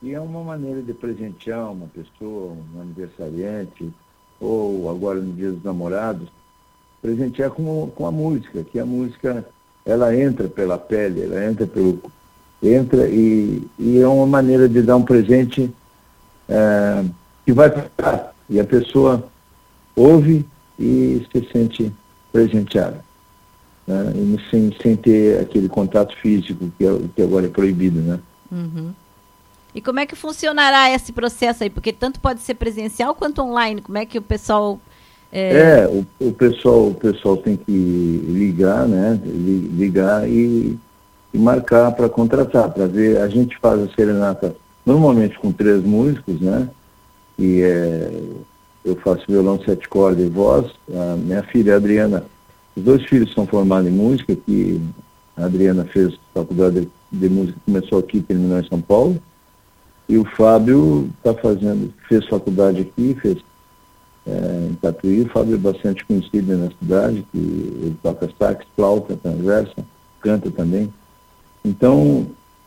E é uma maneira de presentear uma pessoa, um aniversariante, ou agora no Dia dos Namorados, presentear com a música, que a música, ela entra pela pele, ela entra e é uma maneira de dar um presente que vai ficar. E a pessoa ouve e se sente presenteada, né? E sem ter aquele contato físico que agora é proibido, né? Uhum. E como é que funcionará esse processo aí? Porque tanto pode ser presencial quanto online. Como é que o pessoal... O pessoal tem que ligar, né? Ligar e marcar para contratar, para ver. A gente faz a serenata normalmente com 3 músicos, né? Eu faço violão, 7 cordas e voz. A minha filha, a Adriana, os 2 filhos são formados em música, que a Adriana fez faculdade de música, começou aqui e terminou em São Paulo. E o Fábio fez faculdade aqui, fez em Tatuí. O Fábio é bastante conhecido na cidade, que ele toca sax, flauta, transversa, canta também. Então,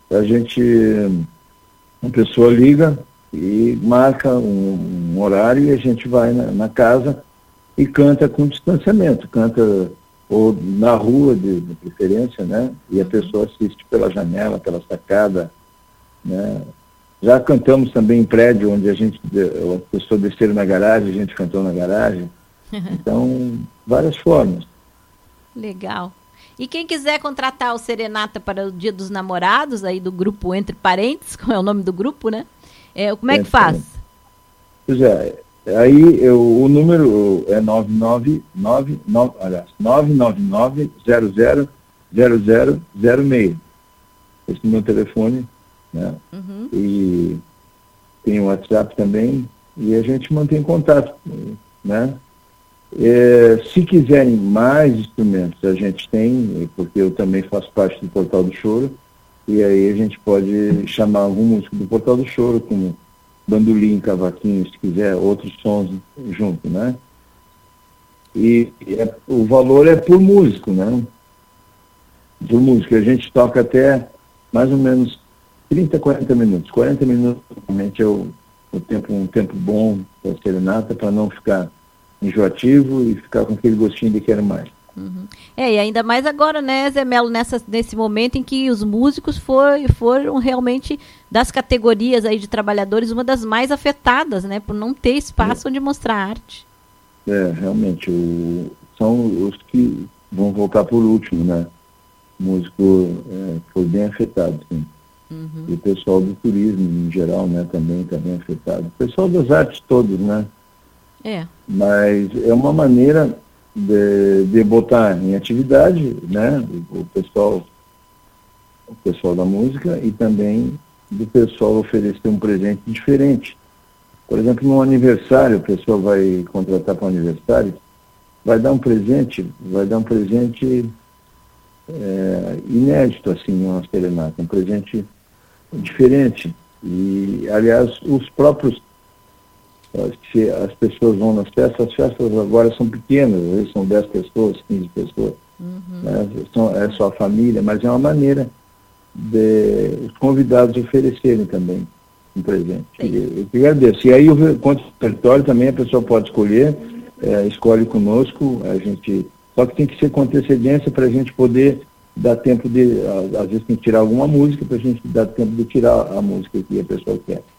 a pessoa liga e marca um horário e a gente vai na casa e canta com distanciamento, canta ou na rua de preferência, né? E a pessoa assiste pela janela, pela sacada, né? Já cantamos também em prédio onde a pessoa desceram na garagem, a gente cantou na garagem. Então, várias formas. Legal. E quem quiser contratar o Serenata para o Dia dos Namorados, aí do grupo Entre Parentes, como é o nome do grupo, né? Como é que faz? Pois é, aí o número é 999-000006. Esse é o meu telefone, né? Uhum. E tem o WhatsApp também, e a gente mantém contato, né? Se quiserem mais instrumentos, a gente tem, porque eu também faço parte do Portal do Choro, e aí a gente pode chamar algum músico do Portal do Choro, como bandolim, cavaquinho, se quiser, outros sons junto, né? E o valor é por músico, né? Por músico. A gente toca até mais ou menos 30, 40 minutos. 40 minutos, realmente, é um tempo bom para a serenata, para não ficar enjoativo e ficar com aquele gostinho de quero mais. Uhum. E ainda mais agora, né, Zé Melo, nesse momento em que os músicos foram realmente, das categorias aí de trabalhadores, uma das mais afetadas, né, por não ter espaço onde mostrar arte. Realmente, são os que vão voltar por último, né? O músico foi bem afetado, sim. Uhum. E o pessoal do turismo, em geral, né, também está bem afetado. O pessoal das artes todos, né? Mas é uma maneira de botar em atividade, né, o pessoal da música, e também do pessoal oferecer um presente diferente. Por exemplo, no aniversário, a pessoa vai contratar para o aniversário, vai dar um presente inédito, assim, uma serenata, um presente diferente. E, aliás, os próprios, se as pessoas vão nas festas, as festas agora são pequenas, às vezes são 10 pessoas, 15 pessoas, né? É só a família, mas é uma maneira de os convidados oferecerem também um presente. Eu te agradeço. E aí, quanto ao território, também a pessoa pode escolher, escolhe conosco, só que tem que ser com antecedência para a gente poder dar tempo às vezes tem que tirar alguma música, para a gente dar tempo de tirar a música que a pessoa quer.